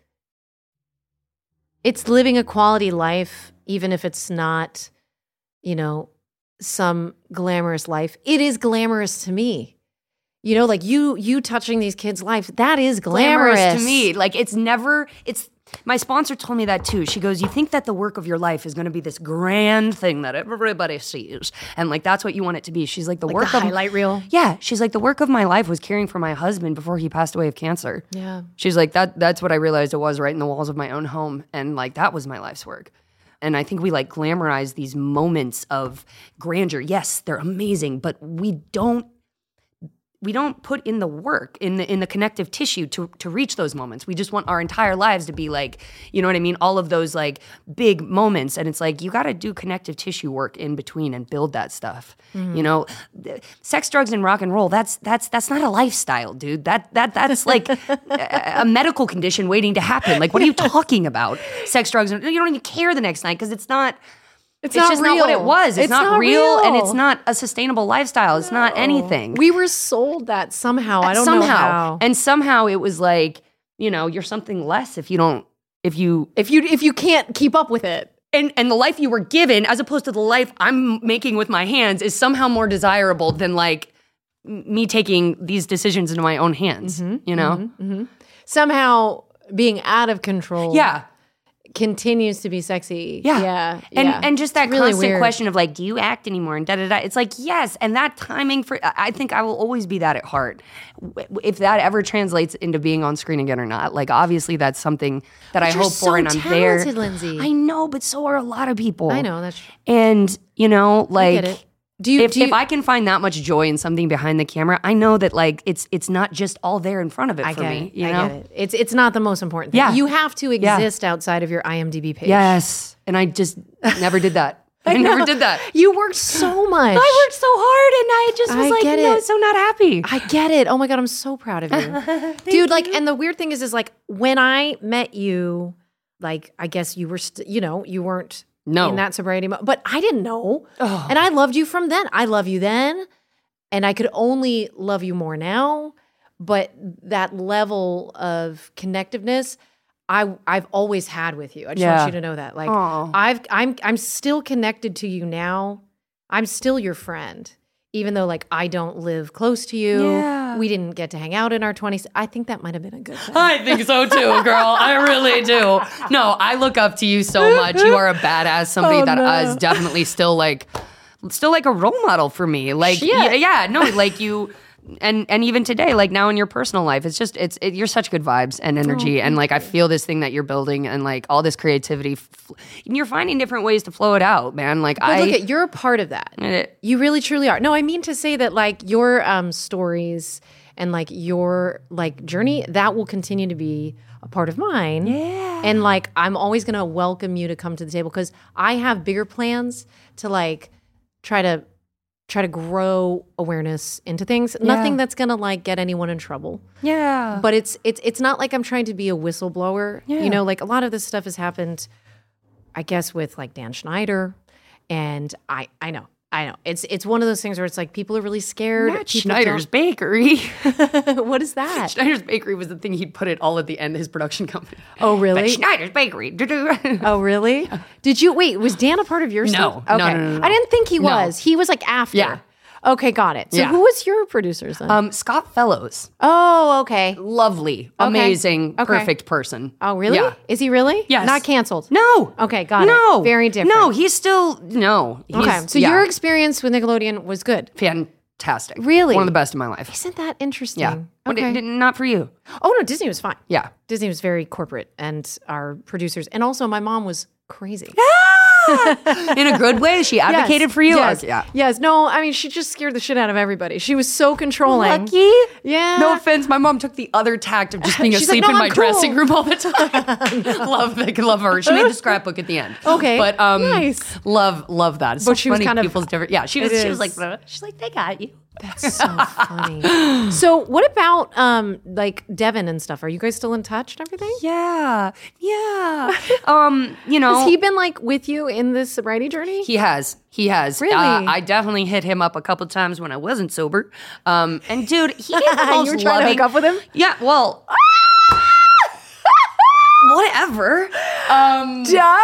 it's living a quality life, even if it's not, you know, some glamorous life. It is glamorous to me. You know, like you you touching these kids' lives, that is glamorous. Glamorous to me. Like it's never, it's, my sponsor told me that too. She goes, you think that the work of your life is going to be this grand thing that everybody sees. And like, that's what you want it to be. She's like, the Like work the of, highlight reel. yeah. She's like, the work of my life was caring for my husband before he passed away of cancer. Yeah. She's like, that, that's what I realized it was, right in the walls of my own home. And like, that was my life's work. And I think we like glamorize these moments of grandeur. Yes, they're amazing, but we don't, we don't put in the work, in the in the connective tissue to to reach those moments. We just want our entire lives to be like, you know what I mean? All of those like big moments. And it's like, you got to do connective tissue work in between and build that stuff. Mm-hmm. You know, sex, drugs, and rock and roll, that's that's that's not a lifestyle, dude. That that that's like a, a medical condition waiting to happen. Like, what are you talking about? Sex, drugs, and you don't even care the next night because it's not It's, It's not just real. not what it was. It's, It's not, not real, real. and it's not a sustainable lifestyle. It's not anything. We were sold that somehow. I don't somehow. know how. And somehow it was like, you know, you're something less if you don't, if you, If you if you can't keep up with it. and, and the life you were given, as opposed to the life I'm making with my hands, is somehow more desirable than like m- me taking these decisions into my own hands, you know? Somehow being out of control Yeah. continues to be sexy. Yeah. Yeah. And yeah. and just that It's really constant weird. question of like, do you act anymore? And da da da. It's like, yes. And that timing for, I I think I will always be that at heart. W- If that ever translates into being on screen again or not, like obviously that's something that I you're hope so for, and I'm there. talented, Lindsay. I know, but so are a lot of people. I know that's And you know, like, I get it. Do you if do you, if I can find that much joy in something behind the camera, I know that like it's it's not just all there in front of it I for get me. it. You I know? get it. It's it's not the most important thing. Yeah. You have to Yeah. exist outside of your I M D B page. Yes. And I just never did that. I, never know. did that. You worked so much. I worked so hard and I just was I like, get no, it. so not happy. I get it. Oh my God, I'm so proud of you. Dude, like, and the weird thing is, is like when I met you, like, I guess you were, st- you know, you weren't No. in that sobriety mode, but I didn't know. And I loved you from then. I love you then. And I could only love you more now. But that level of connectiveness, I, I've always had with you. I just Yeah. want you to know that. Like, Aw. I've, I'm, I'm still connected to you now. I'm still your friend. Even though, like, I don't live close to you, Yeah. we didn't get to hang out in our twenties. I think that might have been a good thing. I think so too, girl. I really do. No, I look up to you so much. You are a badass. Somebody Oh, that no. is definitely still like, still like a role model for me. Like, Shit. yeah, yeah, no, like you, and and even today, like now in your personal life, it's just it's it, you're such good vibes and energy, and like I feel this thing that you're building, and like all this creativity, f- and you're finding different ways to flow it out, man. Like But I, look at, you're a part of that. it, You really truly are. No, I mean to say that like your um, stories and like your like journey, that will continue to be a part of mine. Yeah. And like I'm always gonna welcome you to come to the table because I have bigger plans to like try to try to grow awareness into things. Nothing that's gonna like get anyone in trouble. yeah, But it's it's it's not like I'm trying to be a whistleblower. Yeah. You know, like a lot of this stuff has happened, I guess, with like Dan Schneider. And I I know. I know. It's it's one of those things where it's like people are really scared. Not People Schneider's Bakery. don't- What is that? Schneider's Bakery was the thing he'd put it all at the end of his production company. Oh, really? But Schneider's Bakery. Oh, really? Did you wait? Was Dan a part of your No. stuff? No, Okay. no, no, no. I didn't think he No. was. He was like after. Yeah. Okay, got it. So Yeah. who was your producers then? Um, Scott Fellows. oh, okay. Lovely, amazing, Okay. perfect person. Oh, really? Yeah. Is he really? Yes. Not canceled. No. Okay, got no. it. Very different. No, he's still, no. He's, Okay. So yeah, your experience with Nickelodeon was good. fantastic. Really? One of the best in my life. Isn't that interesting? Yeah. But Okay. it, it- not for you. oh no, Disney was fine. Yeah. Disney was very corporate, and our producers, and also my mom was crazy. In a good way? She advocated Yes, for you? Yes. Okay, yeah. Yes. No, I mean, she just scared the shit out of everybody. She was so controlling. Lucky? Yeah. No offense, my mom took the other tact of just being She's asleep like, "No, in my I'm cool." dressing room all the time. love, I love her. She made the scrapbook at the end. Okay, but um, nice. Love, love that. It's But so she was funny, kind of- people's different. Yeah, she was. It She was is. like, she's like, they got you. That's so funny. So, what about um like Devin and stuff? Are you guys still in touch and everything? Yeah, yeah. um, you know, Has he been like with you in this sobriety journey? He has. He has. Really? Uh, I definitely hit him up a couple times when I wasn't sober. Um, and dude, he is the most You were trying to loving. hook up with him? Yeah. Well. Whatever. Um,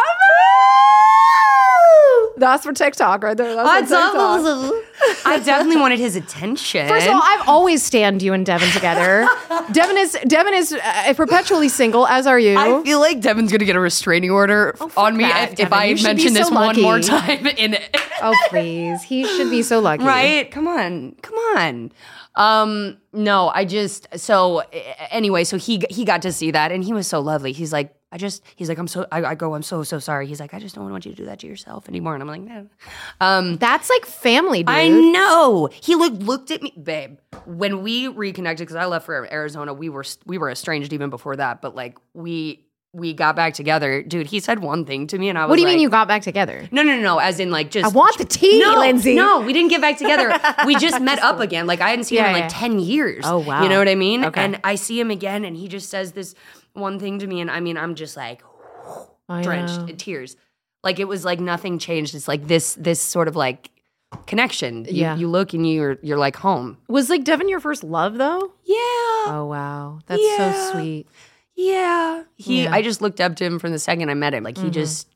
That's for TikTok right there. That's I for TikTok. I definitely wanted his attention. First of all, I've always stand you and Devin together. Devin is Devin is uh, perpetually single, as are you. I feel like Devin's gonna get a restraining order on me that, if, if Devin. I You should be mention this so one more lucky. time in it. oh please, he should be so lucky, Right? Come on. Come on. Um, no, I just so anyway, so he he got to see that and he was so lovely. He's like, I just he's like, I'm so I, I go, I'm so, so sorry. He's like, I just don't want you to do that to yourself anymore. And I'm like, no. Um That's like family, dude. I know. He looked looked at me, babe. When we reconnected, because I left for Arizona, we were we were estranged even before that. But like we we got back together, dude. He said one thing to me, and I was What do you like, mean you got back together? No, no, no, no. As in like just I want the tea, no, Lindsay. No, we didn't get back together. We just met up again. Like I hadn't seen Yeah, him in yeah. like ten years. Oh, wow. You know what I mean? Okay. And I see him again, and he just says this one thing to me, and I mean, I'm just like I drenched know. in tears. Like it was like nothing changed. It's like this this sort of like connection. You, Yeah. you look and you're you're like home. Was like Devin your first love though? Yeah. Oh wow, that's Yeah. so sweet. Yeah. He Yeah. Mm-hmm. I just looked up to him from the second I met him. Like he just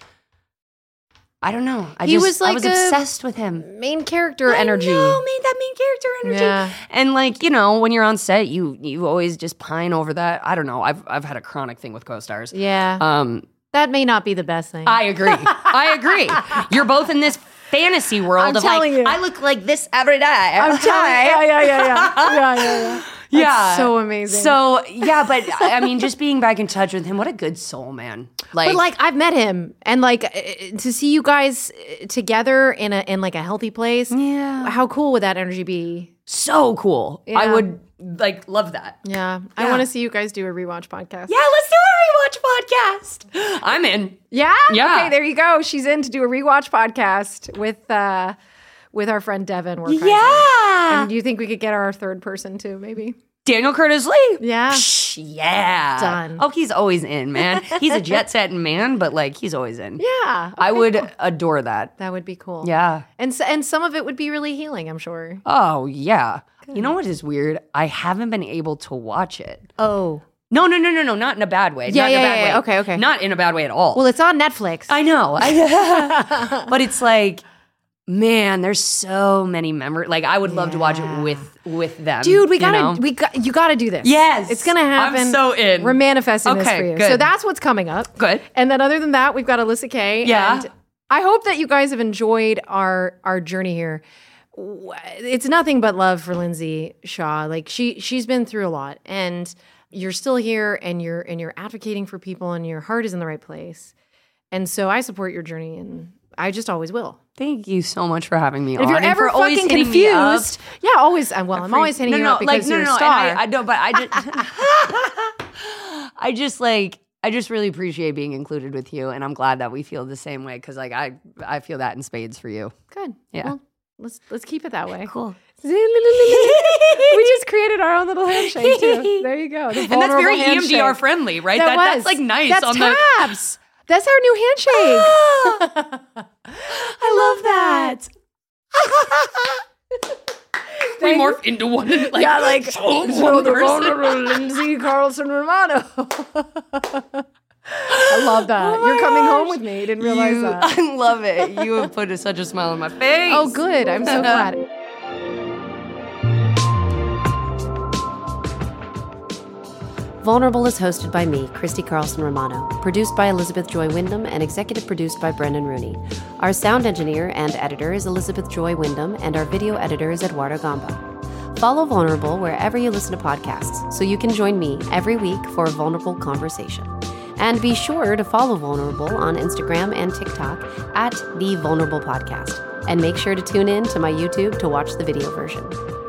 I don't know. I He just was I like was a- obsessed with him. Main character energy. I know, made that main character energy. Yeah. And like, you know, when you're on set, you you always just pine over that. I don't know. I've I've had a chronic thing with co-stars. Yeah, Um, that may not be the best thing. I agree. I agree. You're both in this fantasy world I'm of telling like, you. I look like this every day. I'm telling you. Yeah, yeah, yeah, yeah, yeah, yeah, yeah. Yeah. so amazing. So yeah, but I mean, just being back in touch with him, what a good soul, man. Like, But like I've met him, and like uh, to see you guys uh, together in a in like a healthy place. yeah, How cool would that energy be? so cool. I Yeah. would like love that. Yeah, I Yeah. want to see you guys do a rewatch podcast. Yeah, let's do a rewatch podcast. I'm in. Yeah? Yeah. Okay, there you go. She's in to do a rewatch podcast with uh with our friend Devin. We're Yeah. And do you think we could get our third person too, maybe? Daniel Curtis Lee. Yeah. Psh, yeah. Done. Oh, he's always in, man. He's a jet setting man, but like he's always in. Yeah. I okay, would cool. adore that. That would be cool. Yeah. And s- and some of it would be really healing, I'm sure. Oh, yeah. You know what is weird? I haven't been able to watch it. Oh. No, no, no, no, no, not in a bad way. Yeah, not in yeah, a bad yeah, way. yeah. Okay, okay. Not in a bad way at all. Well, it's on Netflix. I know. I, but it's like, man, there's so many memories. Like, I would love to watch Yeah. it with with them. Dude, we you gotta, know? we got, you gotta do this. Yes. it's gonna happen. I'm so in. We're manifesting this Okay, for you. good. So that's what's coming up. Good. And then other than that, we've got Alyssa Kay. Yeah. And I hope that you guys have enjoyed our our journey here. W- It's nothing but love for Lindsay Shaw. Like she she's been through a lot, and you're still here, and you're and you're advocating for people, and your heart is in the right place. And so I support your journey, and I just always will. Thank you so much for having me If on. you're and ever for always fucking hitting me up. confused, yeah, always. uh, Well, I'm always hitting no, you no, up because like, no, you're no, a no, star. and I, I know, but I just, I just like, I just really appreciate being included with you, and I'm glad that we feel the same way because, like, I, I feel that in spades for you. Good. Yeah. Well, let's let's keep it that way. Cool. We just created our own little handshake too. There you go. The And that's very vulnerable E M D R handshake. friendly, right? That That, was. that's like nice That's on tabs. That's our new handshake. the. I love that. We morph into one. Like, yeah, like one so the person. vulnerable Lindsay Carlson Romano. I love that. Oh my You're coming gosh. home with me. You didn't realize You- that. I love it. You have put such a smile on my face. Oh, good. I'm so glad. Vulnerable is hosted by me, Christy Carlson Romano, produced by Elizabeth Joy Wyndham, and executive produced by Brendan Rooney. Our sound engineer and editor is Elizabeth Joy Wyndham, and our video editor is Eduardo Gamba. Follow Vulnerable wherever you listen to podcasts, so you can join me every week for a vulnerable conversation. And be sure to follow Vulnerable on Instagram and TikTok at The Vulnerable Podcast. And make sure to tune in to my YouTube to watch the video version.